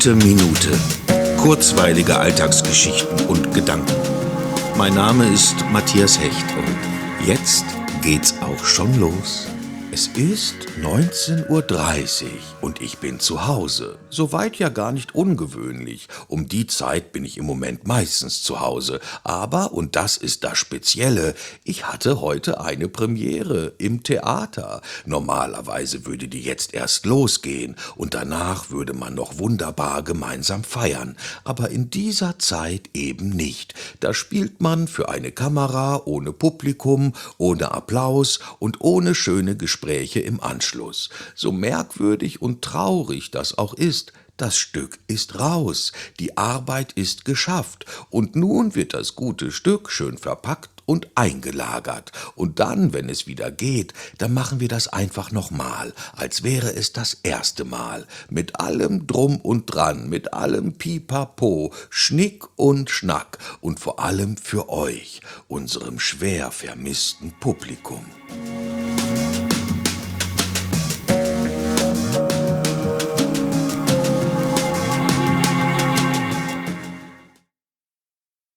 Gute Minute. Kurzweilige Alltagsgeschichten und Gedanken. Mein Name ist Matthias Hecht und jetzt geht's auch schon los. Es ist 19:30 Uhr und ich bin zu Hause. Soweit ja gar nicht ungewöhnlich. Um die Zeit bin ich im Moment meistens zu Hause. Aber, und das ist das Spezielle, ich hatte heute eine Premiere im Theater. Normalerweise würde die jetzt erst losgehen und danach würde man noch wunderbar gemeinsam feiern. Aber in dieser Zeit eben nicht. Da spielt man für eine Kamera, ohne Publikum, ohne Applaus und ohne schöne Gespräche im Anschluss. So merkwürdig und traurig das auch ist, das Stück ist raus, die Arbeit ist geschafft und nun wird das gute Stück schön verpackt und eingelagert. Und dann, wenn es wieder geht, dann machen wir das einfach nochmal, als wäre es das erste Mal. Mit allem Drum und Dran, mit allem Pipapo, Schnick und Schnack und vor allem für euch, unserem schwer vermissten Publikum.